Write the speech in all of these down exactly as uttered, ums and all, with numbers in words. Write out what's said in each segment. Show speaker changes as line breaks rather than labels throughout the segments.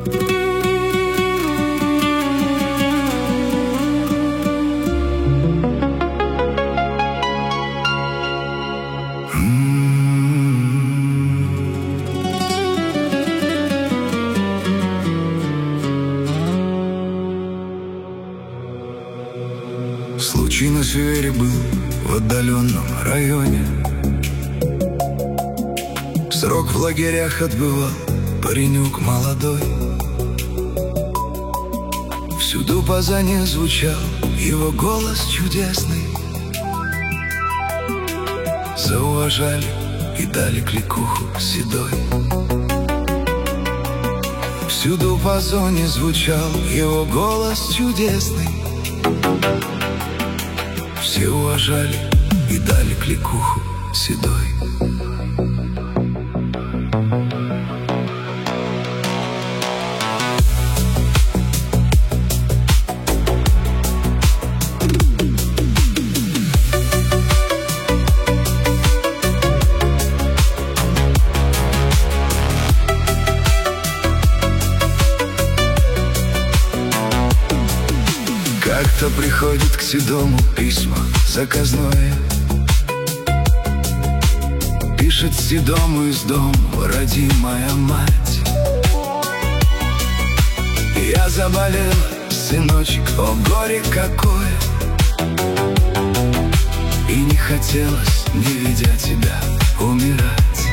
Случай на севере был в отдаленном районе. Срок в лагерях отбывал паренек молодой. Всюду по зоне звучал его голос чудесный. Зауважали и дали кликуху седой. Всюду по зоне звучал его голос чудесный. Все уважали и дали кликуху седой. Как-то приходит к седому письмо заказное. Пишет седому из дома родимая мать: я заболела, сыночек, о горе какое, и не хотелось, не видя тебя, умирать.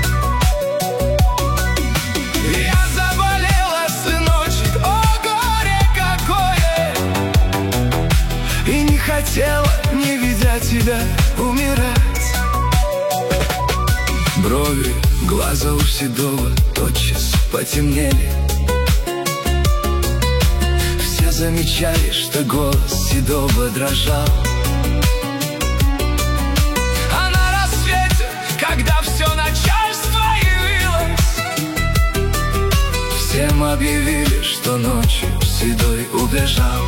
Хотела, не видя тебя, умирать. Брови, глаза у седого тотчас потемнели. Все замечали, что голос седого дрожал. А на рассвете, когда все начальство явилось, всем объявили, что ночью седой убежал.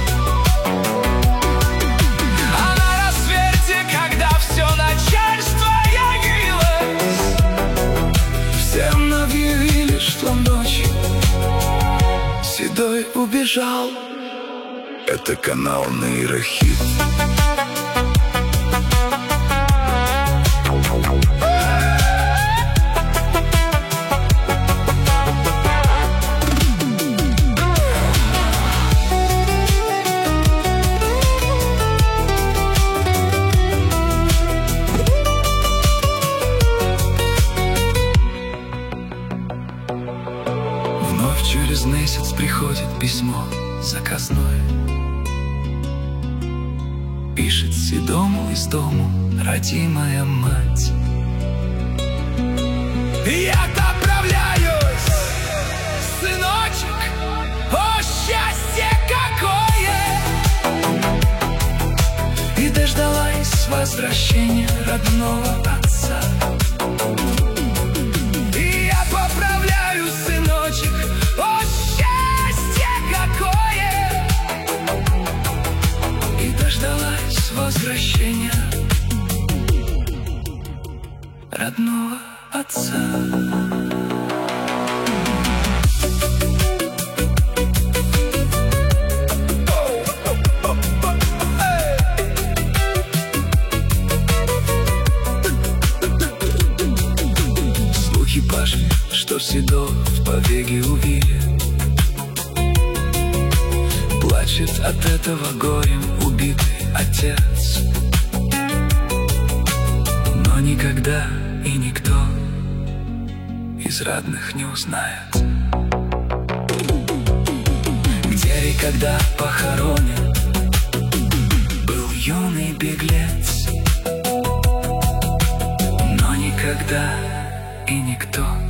Что ночью седой убежал. Это канал Нейрохит. Через месяц приходит письмо заказное. Пишет седому из дому родимая мать: я-то отправляюсь, сыночек, о счастье какое, и дождалась возвращения родного отца. Возвращения родного отца. Слухи пошли, что седого в побеге увидели. Плачет от этого горем убитый отец. Но никогда и никто из родных не узнает, где и когда похоронен был юный беглец. Но никогда и никто